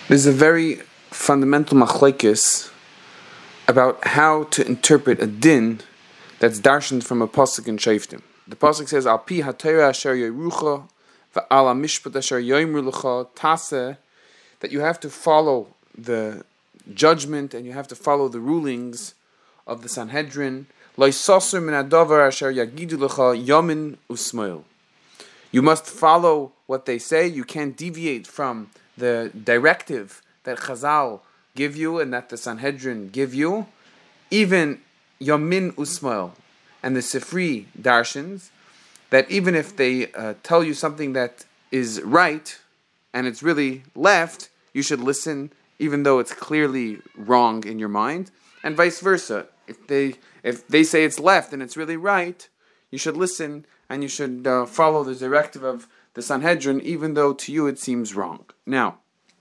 There's a very fundamental machlekes about how to interpret a din that's darshaned from a pasuk in Shoftim. The pasuk says, "Al pi haTorah asher yerucha v'al hamishpat asher yoimru lecha taseh," that you have to follow the judgment and you have to follow the rulings of the Sanhedrin. Lo yisasur min hadavar asher yagidu lecha yamin usmoil. You must follow what they say. You can't deviate from the directive that Chazal give you and that the Sanhedrin give you. Even Yamin Usmail and the Sifri Darshans, that even if they tell you something that is right and it's really left, you should listen even though it's clearly wrong in your mind, and vice versa. If they say it's left and it's really right, you should listen and you should follow the directive of the Sanhedrin, even though to you it seems wrong. Now,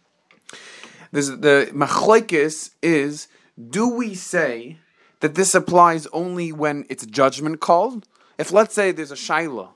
the machlokes is, do we say that this applies only when it's judgment called? If, let's say, there's a halacha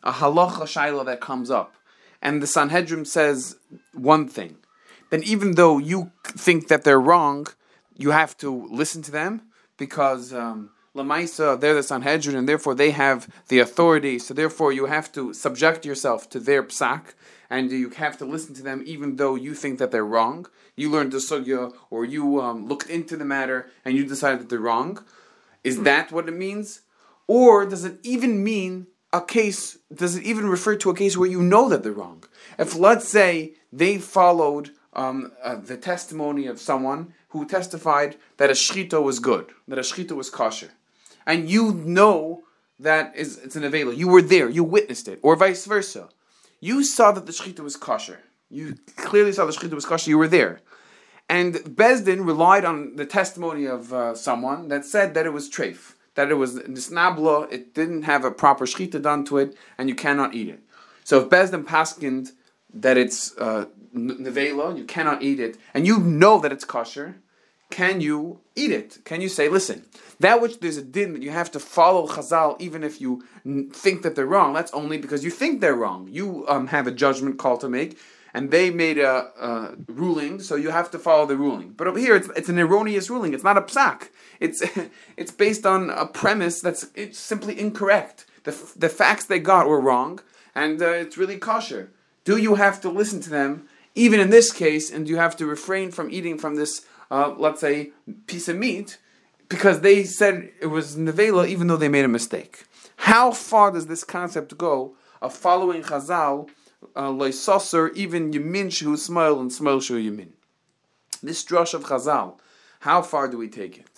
shaila that comes up, and the Sanhedrin says one thing, then even though you think that they're wrong, you have to listen to them, because Lamaisa, they're the Sanhedrin, and therefore they have the authority, so therefore you have to subject yourself to their psak, and you have to listen to them even though you think that they're wrong. You learned the sugya, or you looked into the matter, and you decided that they're wrong. Is that what it means? Or does it even mean a case, does it even refer to a case where you know that they're wrong? If, let's say, they followed the testimony of someone who testified that a shchita was good, that a shchita was kosher, and you know that it's an avela, you were there, you witnessed it, or vice versa. You saw that the shchita was kosher. You clearly saw the shchita was kosher, you were there. And Bezdin relied on the testimony of someone that said that it was treif, that it was nisnabla, it didn't have a proper shchita done to it, and you cannot eat it. So if Bezdin paskind that it's nevela, you cannot eat it, and you know that it's kosher, can you eat it? Can you say, listen, that which there's a din that you have to follow Chazal even if you think that they're wrong, that's only because you think they're wrong. You have a judgment call to make, and they made a ruling, so you have to follow the ruling. But over here, it's an erroneous ruling. It's not a psak. It's based on a premise it's simply incorrect. The facts they got were wrong, and it's really kosher. Do you have to listen to them, even in this case, and do you have to refrain from eating from this, let's say, piece of meat, because they said it was nevela, even though they made a mistake? How far does this concept go of following Chazal, loisosser, even Yemin Shehu Smoil and Smoil Shehu Yemin? This drush of Chazal, how far do we take it?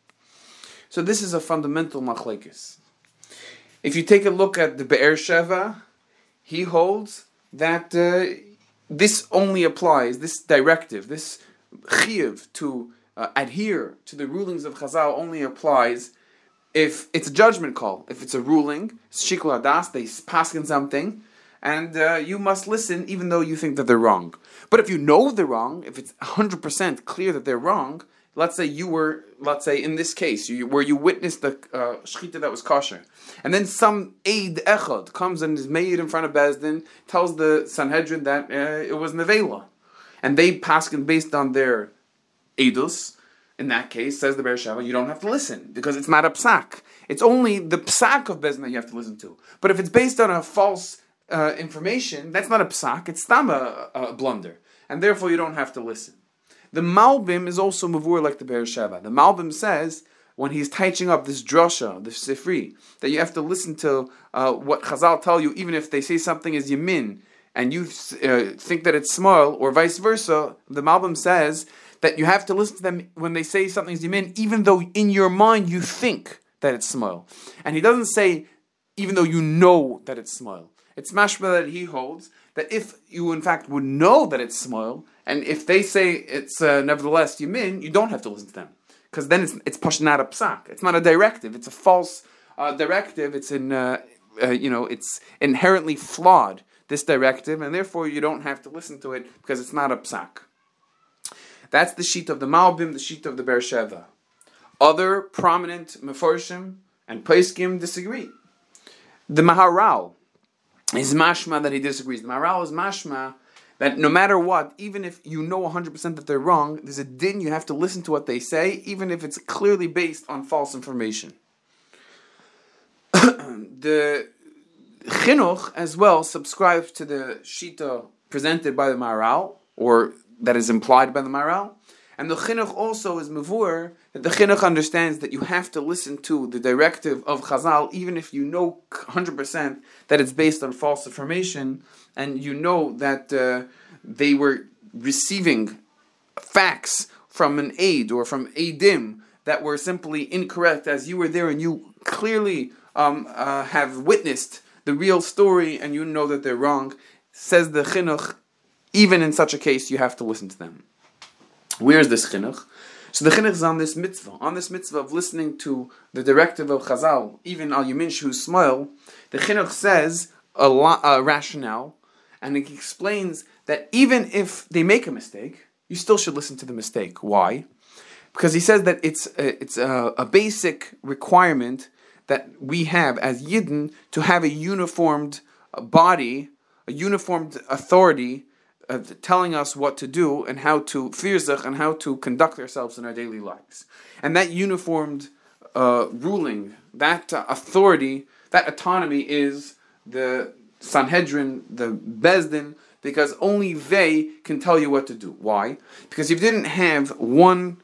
So this is a fundamental machlekes. If you take a look at the Be'er Sheva, he holds that this only applies, this directive, this chiyuv to adhere to the rulings of Chazal only applies if it's a judgment call. If it's a ruling, shikul hadas, they paskin something, and you must listen even though you think that they're wrong. But if you know they're wrong, if it's 100% clear that they're wrong, let's say in this case, where you witnessed the shchita that was kosher, and then some aid echad comes and is made in front of Bezdin, tells the Sanhedrin that it was nevela, and they paskin based on their edus. In that case, says the Be'er Sheva, you don't have to listen, because it's not a psak. It's only the psak of Bezdin that you have to listen to. But if it's based on a false information, that's not a psak, it's tam a blunder. And therefore you don't have to listen. The Malbim is also mavur like the Be'er Sheva. The Malbim says, when he's teaching up this drasha, this sifri, that you have to listen to what Chazal tell you, even if they say something is yamin, and you think that it's small, or vice versa. The Malbim says that you have to listen to them when they say something is yamin, even though in your mind you think that it's small. And he doesn't say, even though you know that it's small. It's mashma that he holds that if you in fact would know that it's small, and if they say it's nevertheless yamin, you don't have to listen to them, because then it's pashnat a psak. It's not a directive. It's a false directive. It's it's inherently flawed, this directive, and therefore you don't have to listen to it because it's not a psak. That's the sheet of the Malbim, the sheet of the Be'er Sheva. Other prominent meforshim and poskim disagree. The Maharal is mashma that he disagrees. The Maharal is mashma That no matter what, even if you know 100% that they're wrong, there's a din, you have to listen to what they say, even if it's clearly based on false information. The Chinuch as well subscribes to the Shita presented by the Maharal, or that is implied by the Maharal. And the Chinuch also is Mavur, that the Chinuch understands that you have to listen to the directive of Chazal, even if you know 100% that it's based on false information, and you know that they were receiving facts from an aid or from Eidim that were simply incorrect, as you were there and you clearly have witnessed the real story and you know that they're wrong. Says the Chinuch, even in such a case, you have to listen to them. Where is this chinuch? So the chinuch is on this mitzvah of listening to the directive of Chazal, even al yamin shu smile. The chinuch says a rationale, and it explains that even if they make a mistake, you still should listen to the mistake. Why? Because he says that it's a basic requirement that we have as Yidden to have a uniformed body, a uniformed authority, telling us what to do and how to firzach and how to conduct ourselves in our daily lives. And that uniformed ruling, that authority, that autonomy is the Sanhedrin, the Bezdin, because only they can tell you what to do. Why? Because if you didn't have one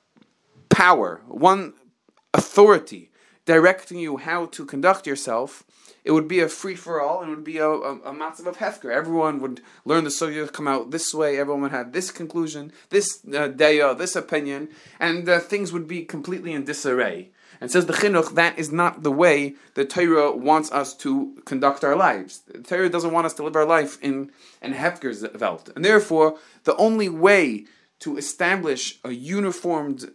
power, one authority directing you how to conduct yourself, it would be a free-for-all, and it would be a matzav of hefker. Everyone would learn the sugya, come out this way, everyone would have this conclusion, this daya, this opinion, and things would be completely in disarray. And says the chinuch, that is not the way the Torah wants us to conduct our lives. The Torah doesn't want us to live our life in hefker's welt. And therefore, the only way to establish a uniformed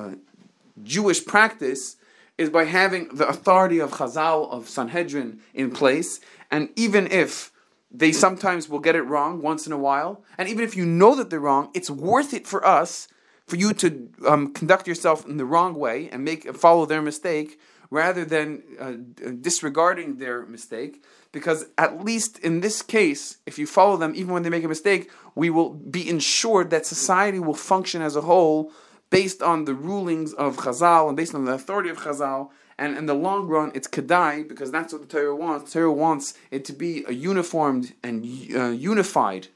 Jewish practice is by having the authority of Chazal, of Sanhedrin in place, and even if they sometimes will get it wrong once in a while, and even if you know that they're wrong, it's worth it for us, for you to conduct yourself in the wrong way and follow their mistake, rather than disregarding their mistake, because at least in this case, if you follow them, even when they make a mistake, we will be ensured that society will function as a whole based on the rulings of Chazal and based on the authority of Chazal, and in the long run, it's kedai, because that's what the Torah wants. The Torah wants it to be a uniformed and unified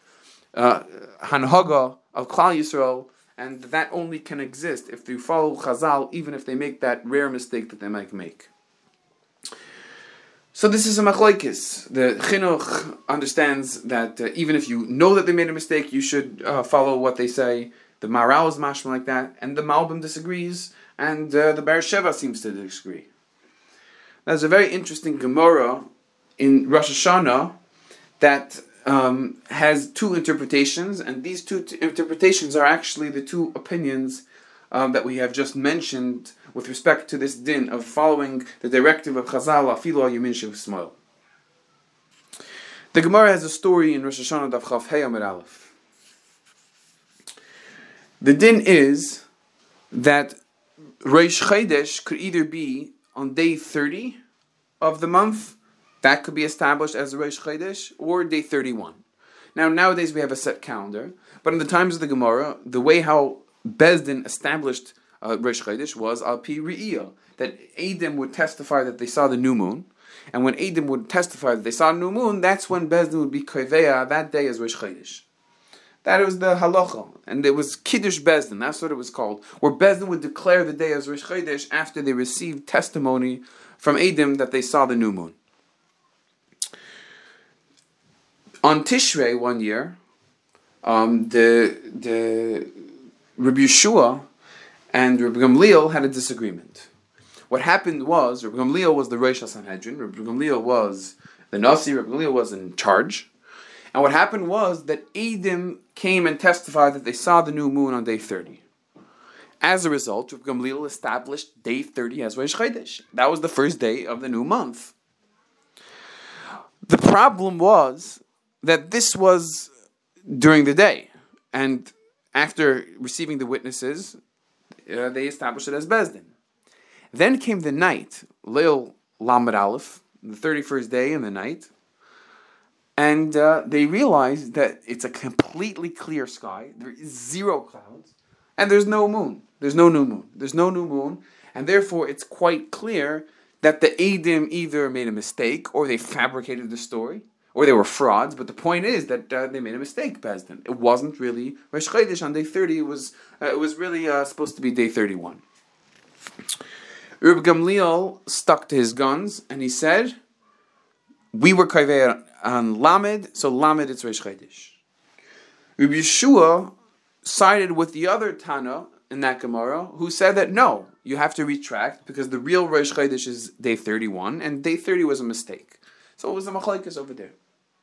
hanhaga of Klal Yisrael, and that only can exist if you follow Chazal, even if they make that rare mistake that they might make. So this is a machlokes. The chinuch understands that even if you know that they made a mistake, you should follow what they say. The Maharal is mashma like that, and the Malbim disagrees, and the Be'er Sheva seems to disagree. There's a very interesting Gemara in Rosh Hashanah that has two interpretations, and these two interpretations are actually the two opinions that we have just mentioned with respect to this din of following the directive of Chazal, afilu al yamin shel Shmuel. The Gemara has a story in Rosh Hashanah Daf Chaf Hey Amud Aleph. The din is that Rosh Chodesh could either be on day 30 of the month, that could be established as Rosh Chodesh, or day 31. Now, nowadays we have a set calendar, but in the times of the Gemara, the way how Bezdin established Rosh Chodesh was al pi re'iyah, that Eidim would testify that they saw the new moon, and when Eidim would testify that they saw the new moon, that's when Bezdin would be koveya that day as Rosh Chodesh. That was the halacha, and it was Kiddush Bezdin, that's what it was called, where Bezdin would declare the day as Rosh Chodesh after they received testimony from Eidim that they saw the new moon. On Tishrei one year, the Rabbi Yeshua and Rabbi Gamliel had a disagreement. What happened was, Rabbi Gamliel was the Rosh HaSanhedrin, Rabbi Gamliel was the Nasi, Rabbi Gamliel was in charge. And what happened was that Eidim came and testified that they saw the new moon on day 30. As a result, Rabbi Gamliel established day 30 as Rosh Chodesh. That was the first day of the new month. The problem was that this was during the day. And after receiving the witnesses, they established it as Bezdin. Then came the night, Leil Lamed Aleph, the 31st day in the night. and they realize that it's a completely clear sky. There is zero clouds, and there's no moon. There's no new moon. There's no new moon, and therefore it's quite clear that the Eidim either made a mistake or they fabricated the story, or they were frauds. But the point is that they made a mistake, Bezdin. It wasn't really Rosh Chodesh on day 30. It was really supposed to be day 31. Rabbi Gamliel stuck to his guns, and he said, we were Kaveh on Lamed, so Lamed it's Rosh Chodesh. Rabbi Yeshua sided with the other Tana in that Gemara, who said that no, you have to retract because the real Rosh Chodesh is day 31, and day 30 was a mistake. So it was a machlekes over there.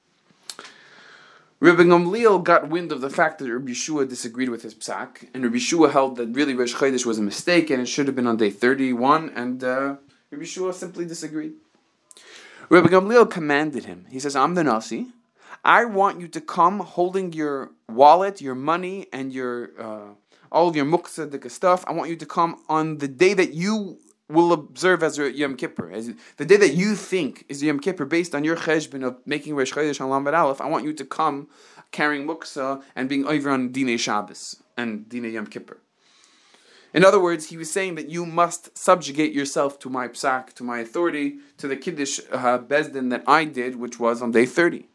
Rabbi Gamliel got wind of the fact that Rabbi Yeshua disagreed with his psak, and Rabbi Yeshua held that really Rosh Chodesh was a mistake and it should have been on day 31, and Rabbi Yeshua simply disagreed. Rabbi Gamliel commanded him. He says, I'm the Nasi. I want you to come holding your wallet, your money, and your all of your muktzah stuff. I want you to come on the day that you will observe as Yom Kippur, as the day that you think is Yom Kippur, based on your cheshbon of making Rosh Chodesh on Lamed Aleph. I want you to come carrying muktzah and being over on Dinei Shabbos and Dinei Yom Kippur. In other words, he was saying that you must subjugate yourself to my psak, to my authority, to the Kiddush Bezdin that I did, which was on day 30.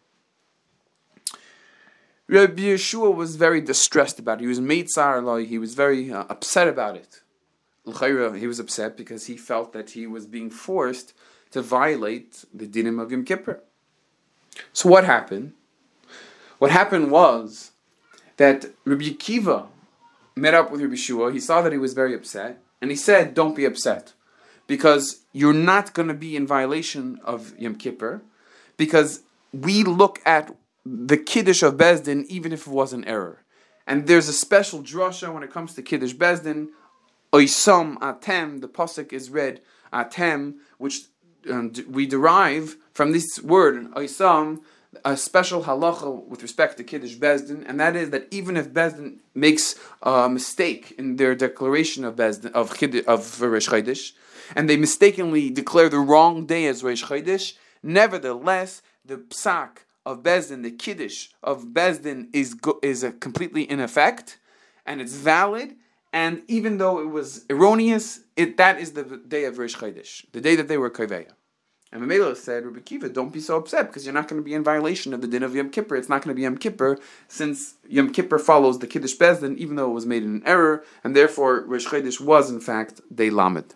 Rabbi Yeshua was very distressed about it. He was meitzar, he was very upset about it. He was upset because he felt that he was being forced to violate the dinim of Yom Kippur. So what happened? What happened was that Rabbi Akiva met up with Rabbi Yeshua. He saw that he was very upset, and he said, don't be upset, because you're not going to be in violation of Yom Kippur, because we look at the Kiddush of Bezdin, even if it was an error. And there's a special drasha when it comes to Kiddush Bezdin. Oisam atem, the pasuk is read atem, which we derive from this word Oisam, a special halacha with respect to Kiddush Bezdin, and that is that even if Bezdin makes a mistake in their declaration of Bezdin of Rosh Chodesh, and they mistakenly declare the wrong day as Rosh Chodesh, nevertheless the psak of Bezdin, the Kiddush of Bezdin is completely in effect, and it's valid. And even though it was erroneous, that is the day of Rosh Chodesh, the day that they were Kaveya. And Mamela said, Rabbi Akiva, don't be so upset, because you're not going to be in violation of the din of Yom Kippur. It's not going to be Yom Kippur, since Yom Kippur follows the Kiddush Bezdin, even though it was made in an error, and therefore Rosh Chodesh was in fact day Lamed.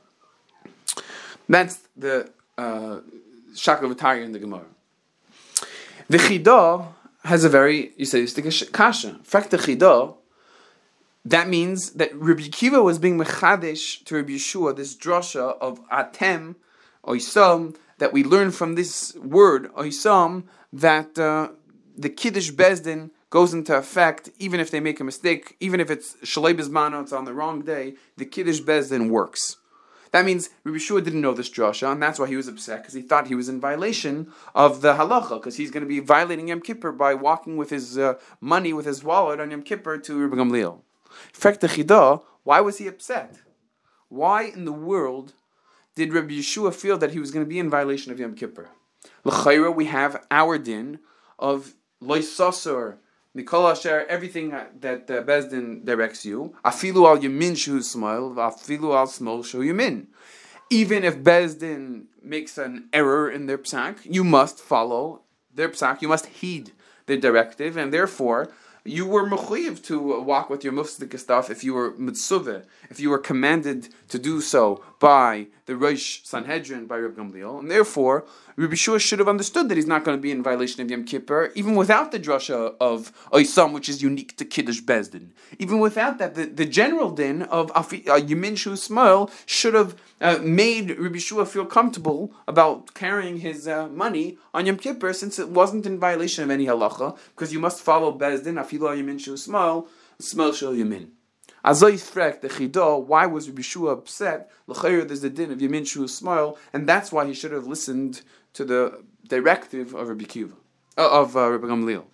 That's the Shakavatari in the Gemara. The Chidah has a very Yisayistic kasha. In fact, the Chidah, that means that Rabbi Akiva was being mechadesh to Rabbi Yeshua, this drasha of atem, oisam, that we learn from this word, oisam, that the Kiddush Bezdin goes into effect even if they make a mistake, even if it's shalei bizmano, it's on the wrong day, the Kiddush Bezdin works. That means Rabbi Yeshua didn't know this drasha, and that's why he was upset, because he thought he was in violation of the halacha, because he's going to be violating Yom Kippur by walking with his money, with his wallet on Yom Kippur to Rabbi Gamliel. In fact, the Chidah, why was he upset? Why in the world did Rabbi Yeshua feel that he was going to be in violation of Yom Kippur? L'chayra, we have our din of loisasor, Nikol Asher, everything that Bezdin directs you. Afilu al yamin shu smile, afilu al smol shu yamin. Even if Bezdin makes an error in their psak, you must follow their psak, you must heed their directive, and therefore you were mechuyev to walk with your mufsdik stuff if you were mitzuveh, if you were commanded to do so by the Rosh Sanhedrin, by Rabbi Gamliel, and therefore Rabbi Yeshua should have understood that he's not going to be in violation of Yom Kippur, even without the drasha of Oisam, which is unique to Kiddush Bezdin. Even without that, the general din of Yamin Shu Smile should have made Rabbi Yeshua feel comfortable about carrying his money on Yom Kippur, since it wasn't in violation of any halacha, because you must follow Bezdin, Afilu Yamin Shu Smile, Smile Shel Yamin. Azoy Frek, the Chidah, why was Rabbi Yeshua upset? L'chayr, there's the din of Yamin Shu Smile, and that's why he should have listened to the directive of Rabbi Akiva, of Rabbi Gamliel.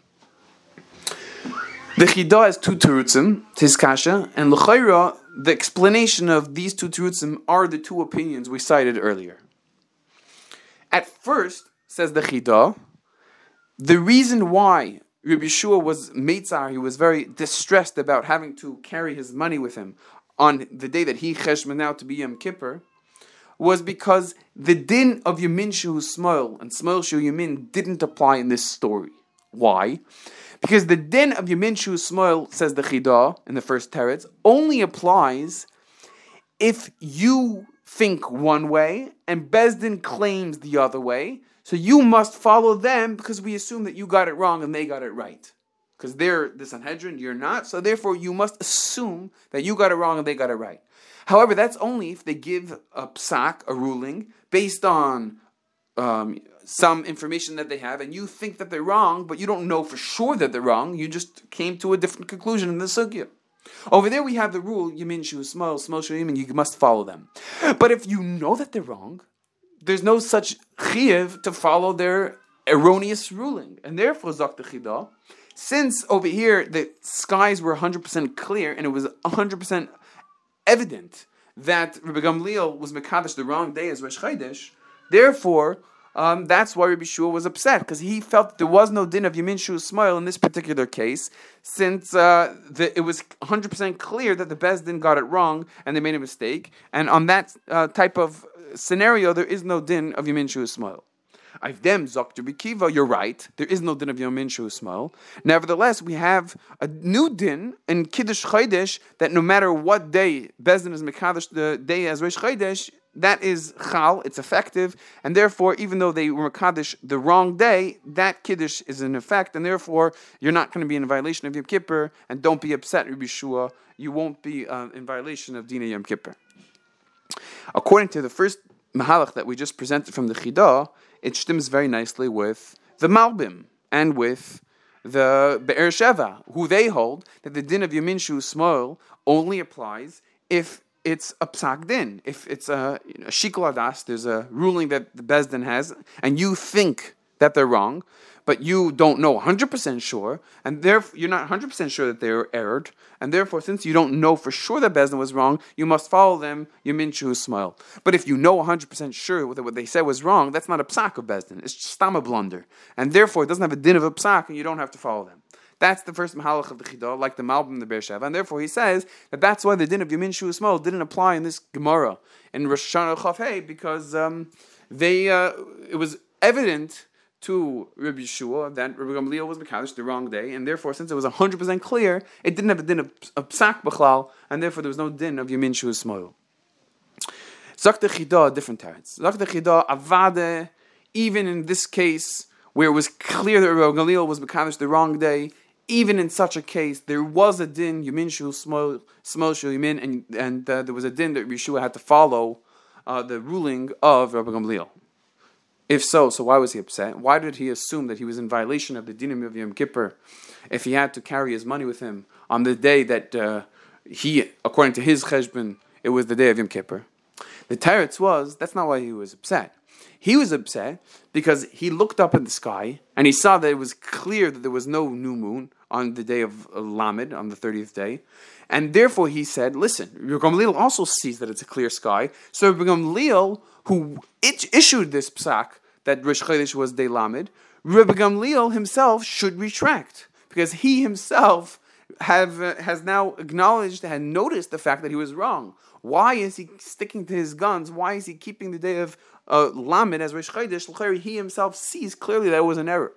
The Chidah has two terutzim, tis kasha, and l'chayra, the explanation of these two terutzim are the two opinions we cited earlier. At first, says the Chidah, The reason why Rabbi Yeshua was meitzar, he was very distressed about having to carry his money with him on the day that he cheshman out to be Yom Kippur, was because the din of Yamin Shu Smoil and Smoil Shu Yamin didn't apply in this story. Why? Because the din of Yamin Shu Smoil, says the Chidah in the first teretz, only applies if you think one way and Bezdin claims the other way. So you must follow them because we assume that you got it wrong and they got it right. Because they're the Sanhedrin, you're not. So therefore you must assume that you got it wrong and they got it right. However, that's only if they give a psak, a ruling, based on some information that they have, and you think that they're wrong, but you don't know for sure that they're wrong. You just came to a different conclusion in the sugya. Over there we have the rule, Yamin Shu Smol, Smol Shu Yamin, you must follow them. But if you know that they're wrong, there's no such chiyuv to follow their erroneous ruling. And therefore, Zok the Chidah, since over here the skies were 100% clear and it was 100% evident that Rabbi Gamliel was Mekadosh the wrong day as Rosh Chodesh, therefore, that's why Rabbi Shua was upset, because he felt that there was no din of Yamin Shu Smoil in this particular case, since it was 100% clear that the Bezdin got it wrong and they made a mistake, and on that type of scenario, there is no din of Yamin Shu Smoil. Avdem Zok Rabbi Kiva, you're right, there is no din of Yamin Shu Smoil. Nevertheless, we have a new din in Kiddush Chodesh that no matter what day Bezdin is Mekadosh the day as Rosh Chodesh, that is chal, it's effective, and therefore, even though they were Kaddish the wrong day, that Kiddush is in effect, and therefore, you're not going to be in violation of Yom Kippur, and don't be upset, Rabbi Shua, you won't be in violation of Dina Yom Kippur. According to the first Mahalach that we just presented from the Chidah, it stems very nicely with the Malbim, and with the Be'er Sheva, who they hold that the din of Yamin Shu Smoil only applies if it's a psak din. If it's a shikol adas, there's a ruling that the Bezdin has, and you think that they're wrong, but you don't know 100% sure, and therefore you're not 100% sure that they're erred, and therefore, since you don't know for sure that Bezdin was wrong, you must follow them, Yamin Shu Smoil. But if you know 100% sure that what they said was wrong, that's not a psak of Bezdin, it's just a blunder, and therefore it doesn't have a din of a psak, and you don't have to follow them. That's the first mahalach of the Chidah, like the Malbim and the Be'er Sheva, and therefore he says that that's why the din of Yamin Shu Smoil didn't apply in this Gemara in Rosh Hashanah Chaf Hei, because it was evident to Rabbi Yeshua that Rabbi Gamliel was Mekadosh the wrong day, and therefore, since it was 100% clear, it didn't have a din of psak b'chlal, and therefore there was no din of Yamin Shu Smoil. Zok the Chidah, different teretz. Zok the Chidah, avade, even in this case, where it was clear that Rabbi Gamliel was Mekadosh the wrong day, even in such a case, there was a din, Yamin Shu Smoil Shu Yamin, and there was a din that Yeshua had to follow the ruling of Rabbi Gamliel. If so why was he upset? Why did he assume that he was in violation of the dinim of Yom Kippur if he had to carry his money with him on the day that according to his cheshbon, it was the day of Yom Kippur? The teretz was, that's not why he was upset. He was upset because he looked up in the sky and he saw that it was clear that there was no new moon on the day of Lamed, on the 30th day. And therefore he said, listen, Rabbi Gamliel also sees that it's a clear sky. So Rabbi Gamliel, who issued this psak that Rosh Chodesh was day Lamed, Rabbi Gamliel himself should retract, because he himself has now acknowledged and noticed the fact that he was wrong. Why is he sticking to his guns? Why is he keeping the day of Lamed as Rosh Chodesh? He himself sees clearly that it was an error.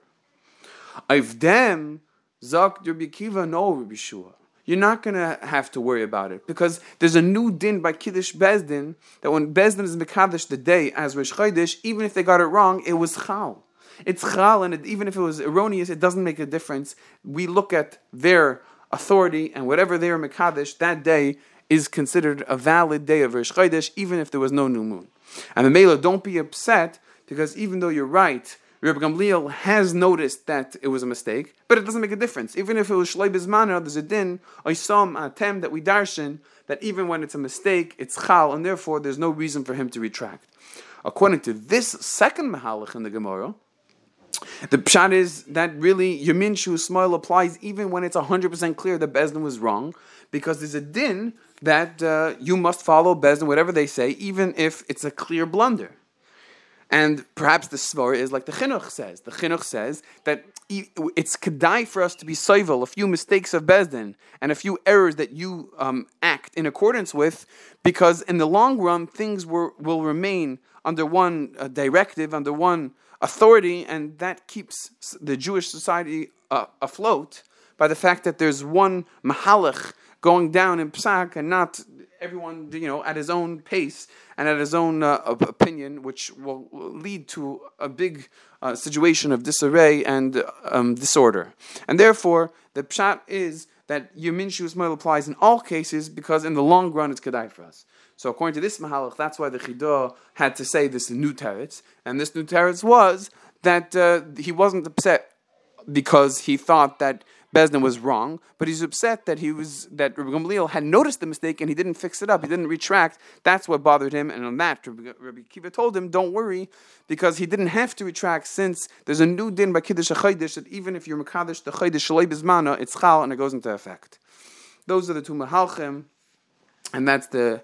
Avdem Zok Rabbi Kiva, no Rabbi Shua. You're not going to have to worry about it, because there's a new din by Kiddush Bezdin that when Bezdin is Mekadosh the day as Rosh Chodesh, even if they got it wrong, it was chal. It's chal, and even if it was erroneous, it doesn't make a difference. We look at their authority, and whatever they are Mekadosh, that day is considered a valid day of Rosh Chodesh, even if there was no new moon. And the Mela, don't be upset, because even though you're right, Rabbi Gamliel has noticed that it was a mistake, but it doesn't make a difference. Even if it was Shlei Bizmana, there's a din, Oisam Atem, that we darshan, that even when it's a mistake, it's chal, and therefore there's no reason for him to retract. According to this second mahalach in the Gemara, the pshat is that really Yamin Shu Smoil applies even when it's 100% clear that Bezdin was wrong, because there's a din that you must follow Bezdin, whatever they say, even if it's a clear blunder. And perhaps the svara is like the chinuch says. The chinuch says that it's kedai for us to be soivel, a few mistakes of Bezdin and a few errors that you act in accordance with, because in the long run things will remain under one directive, under one authority, and that keeps the Jewish society afloat by the fact that there's one mahalach going down in psak and not everyone, at his own pace and at his own opinion, which will lead to a big situation of disarray and disorder. And therefore, the pshat is that Yamin Shu Ismail applies in all cases, because in the long run it's kedai for us. So according to this mahalach, that's why the Chidah had to say this new teretz, and this new teretz was that he wasn't upset because he thought that Bezdin was wrong, but he's upset that Rabbi Gamliel had noticed the mistake and he didn't fix it up, he didn't retract. That's what bothered him, and on that Rabbi Kiva told him, don't worry, because he didn't have to retract, since there's a new din by Kiddush HaChodesh that even if you're Mekadosh the Chodesh Shalei Bizmana, it's Chal and it goes into effect. Those are the two Mahalchim, and that's the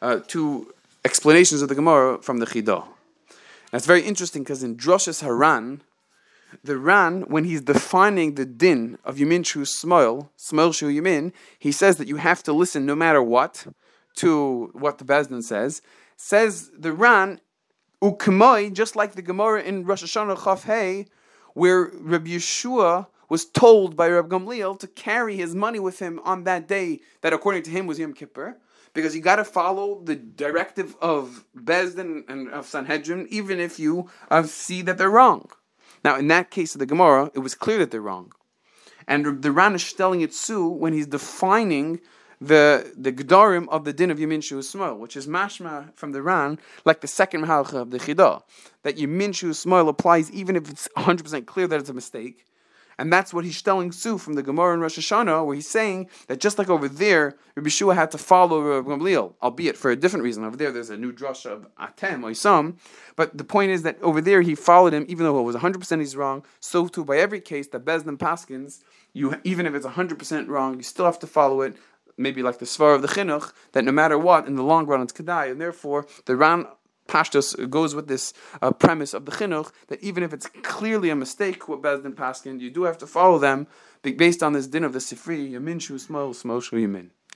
two explanations of the Gemara from the Chidah. That's very interesting, because in Droshes Haran, the Ran, when he's defining the din of Yamin Shu Smoil Shu Yamin, he says that you have to listen no matter what to what the Bezdin says the Ran, Ukemoi, just like the Gemara in Rosh Hashanah Chaf Hey, where Rabbi Yeshua was told by Rabbi Gamliel to carry his money with him on that day that according to him was Yom Kippur, because you got to follow the directive of Bezdin and of Sanhedrin, even if you see that they're wrong. Now, in that case of the Gemara, it was clear that they're wrong. And the Ran is telling it too when he's defining the Gedarim of the din of Yamin Shu Ismail, which is mashma from the Ran, like the second Mahalcha of the Chidah, that Yamin Shu Ismail applies even if it's 100% clear that it's a mistake. And that's what he's telling Sue from the Gemara in Rosh Hashanah, where he's saying that just like over there, Rabbi Shua had to follow Rabbi Gamliel, albeit for a different reason. Over there, there's a new drasha of Atem or Isam. But the point is that over there, he followed him, even though it was 100% he's wrong. So too, by every case that Bezdin Paskins, even if it's 100% wrong, you still have to follow it. Maybe like the Svar of the Chinuch, that no matter what, in the long run, it's Kedai. And therefore, the Ran Pashtus goes with this premise of the Chinuch, that even if it's clearly a mistake what Bezdin Paskin, you do have to follow them based on this din of the Sifri, Yamin Shu Smol Shu Yamin.